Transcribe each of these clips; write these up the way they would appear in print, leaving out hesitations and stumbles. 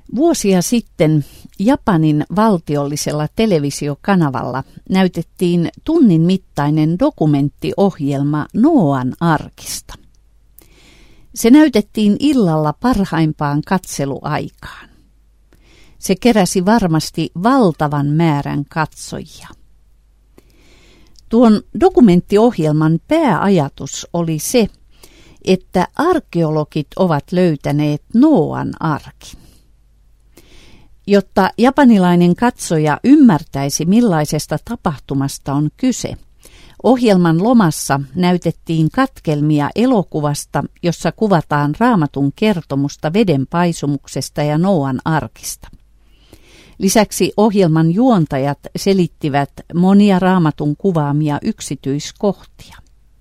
Vuosia sitten Japanin valtiollisella televisiokanavalla näytettiin tunnin mittainen dokumenttiohjelma Noan arkista. Se näytettiin illalla parhaimpaan katseluaikaan. Se keräsi varmasti valtavan määrän katsojia. Tuon dokumenttiohjelman pääajatus oli se, että arkeologit ovat löytäneet Noan arkin. Jotta japanilainen katsoja ymmärtäisi, millaisesta tapahtumasta on kyse, ohjelman lomassa näytettiin katkelmia elokuvasta, jossa kuvataan Raamatun kertomusta veden paisumuksesta ja Noan arkista. Lisäksi ohjelman juontajat selittivät monia Raamatun kuvaamia yksityiskohtia.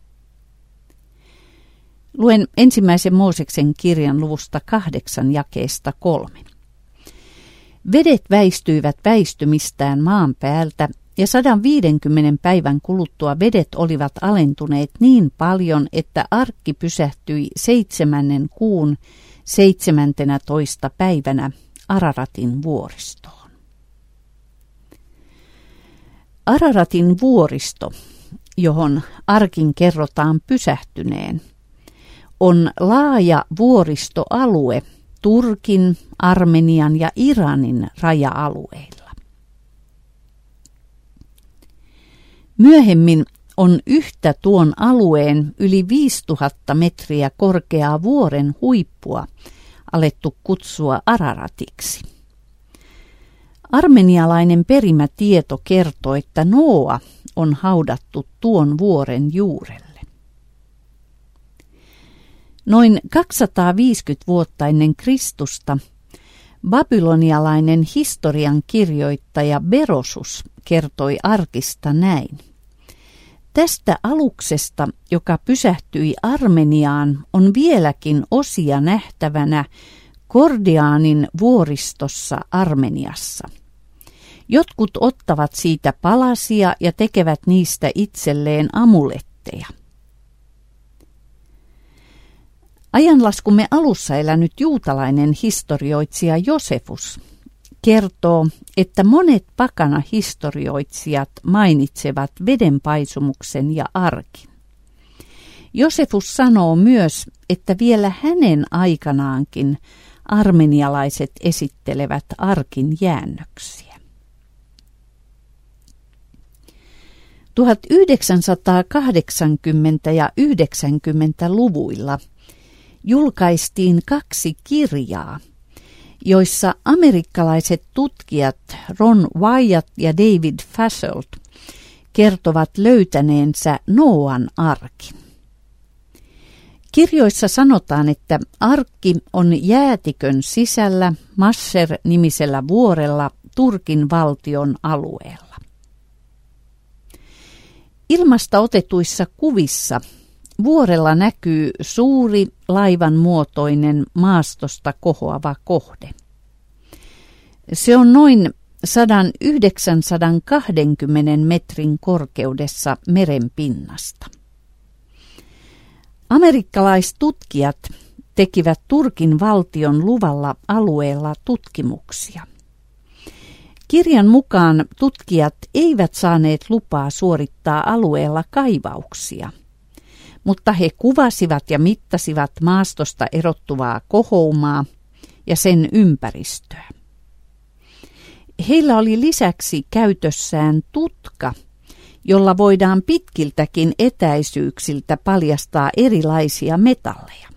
Luen 1. Mooseksen kirjan luvusta 8 jakeesta 3. Vedet väistyivät väistymistään maan päältä, ja 150 päivän kuluttua vedet olivat alentuneet niin paljon, että arkki pysähtyi 7. kuun 17. päivänä Araratin vuoristoon. Araratin vuoristo, johon arkin kerrotaan pysähtyneen, on laaja vuoristoalue Turkin, Armenian ja Iranin raja-alueilla. Myöhemmin on yhtä tuon alueen yli 5000 metriä korkeaa vuoren huippua alettu kutsua Araratiksi. Armenialainen perimätieto kertoo, että Noa on haudattu tuon vuoren juurelle. Noin 250 vuotta ennen Kristusta babylonialainen historian kirjoittaja Berosus kertoi arkista näin. Tästä aluksesta, joka pysähtyi Armeniaan, on vieläkin osia nähtävänä Kordiaanin vuoristossa Armeniassa. Jotkut ottavat siitä palasia ja tekevät niistä itselleen amuletteja. Ajanlaskumme alussa elänyt juutalainen historioitsija Josefus kertoo, että monet pakana-historioitsijat mainitsevat vedenpaisumuksen ja arkin. Josefus sanoo myös, että vielä hänen aikanaankin armenialaiset esittelevät arkin jäännöksiä. 1980- ja 90-luvuilla julkaistiin 2 kirjaa, joissa amerikkalaiset tutkijat Ron Wyatt ja David Fasselt kertovat löytäneensä Noan arkin. Kirjoissa sanotaan, että arkki on jäätikön sisällä Masser-nimisellä vuorella Turkin valtion alueella. Ilmasta otetuissa kuvissa vuorella näkyy suuri laivan muotoinen maastosta kohoava kohde. Se on noin 920 metrin korkeudessa meren pinnasta. Amerikkalaistutkijat tekivät Turkin valtion luvalla alueella tutkimuksia. Kirjan mukaan tutkijat eivät saaneet lupaa suorittaa alueella kaivauksia, mutta he kuvasivat ja mittasivat maastosta erottuvaa kohoumaa ja sen ympäristöä. Heillä oli lisäksi käytössään tutka, jolla voidaan pitkiltäkin etäisyyksiltä paljastaa erilaisia metalleja.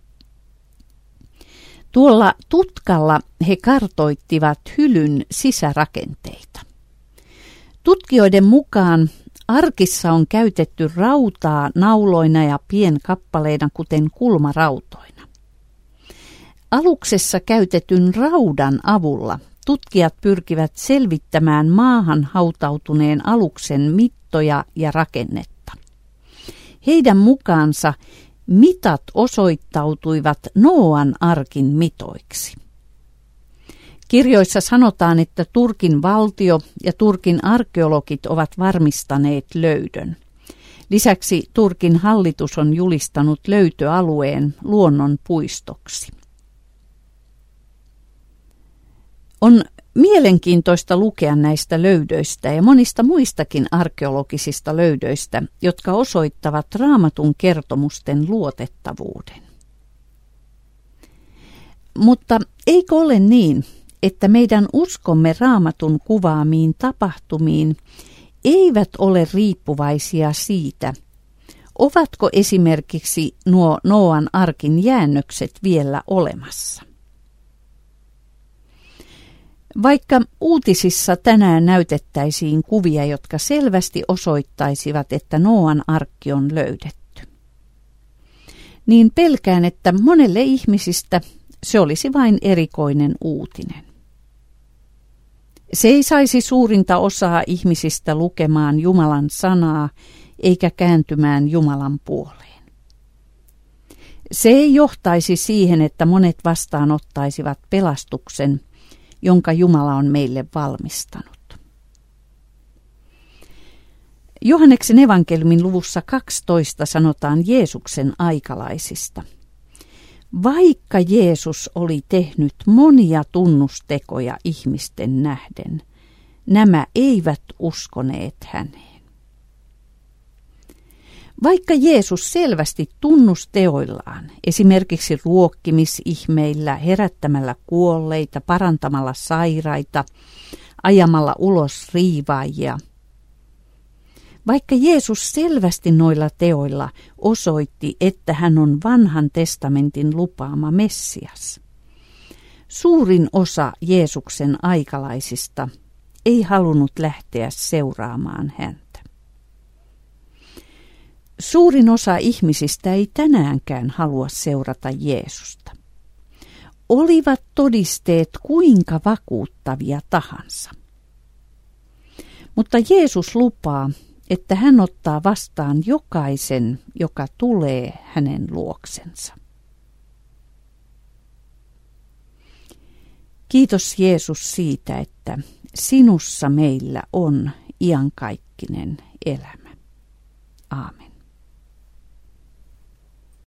Tuolla tutkalla he kartoittivat hylyn sisärakenteita. Tutkijoiden mukaan arkissa on käytetty rautaa nauloina ja pienkappaleina, kuten kulmarautoina. Aluksessa käytetyn raudan avulla tutkijat pyrkivät selvittämään maahan hautautuneen aluksen mittoja ja rakennetta. Heidän mukaansa mitat osoittautuivat Noan arkin mitoiksi. Kirjoissa sanotaan, että Turkin valtio ja Turkin arkeologit ovat varmistaneet löydön. Lisäksi Turkin hallitus on julistanut löytöalueen luonnonpuistoksi. On mielenkiintoista lukea näistä löydöistä ja monista muistakin arkeologisista löydöistä, jotka osoittavat Raamatun kertomusten luotettavuuden. Mutta eikö ole niin, että meidän uskomme Raamatun kuvaamiin tapahtumiin eivät ole riippuvaisia siitä, ovatko esimerkiksi nuo Nooan arkin jäännökset vielä olemassa? Vaikka uutisissa tänään näytettäisiin kuvia, jotka selvästi osoittaisivat, että Nooan arkki on löydetty, niin pelkään, että monelle ihmisistä se olisi vain erikoinen uutinen. Se ei saisi suurinta osaa ihmisistä lukemaan Jumalan sanaa eikä kääntymään Jumalan puoleen. Se ei johtaisi siihen, että monet vastaanottaisivat pelastuksen, jonka Jumala on meille valmistanut. Johanneksen evankeliumin luvussa 12 sanotaan Jeesuksen aikalaisista. Vaikka Jeesus oli tehnyt monia tunnustekoja ihmisten nähden, nämä eivät uskoneet häneen. Vaikka Jeesus selvästi tunnusteoillaan, esimerkiksi ruokkimisihmeillä, herättämällä kuolleita, parantamalla sairaita, ajamalla ulos riivaajia, vaikka Jeesus selvästi noilla teoilla osoitti, että hän on vanhan testamentin lupaama Messias, suurin osa Jeesuksen aikalaisista ei halunnut lähteä seuraamaan häntä. Suurin osa ihmisistä ei tänäänkään halua seurata Jeesusta. Olivat todisteet kuinka vakuuttavia tahansa. Mutta Jeesus lupaa, että hän ottaa vastaan jokaisen, joka tulee hänen luoksensa. Kiitos Jeesus siitä, että sinussa meillä on iankaikkinen elämä. Aamen.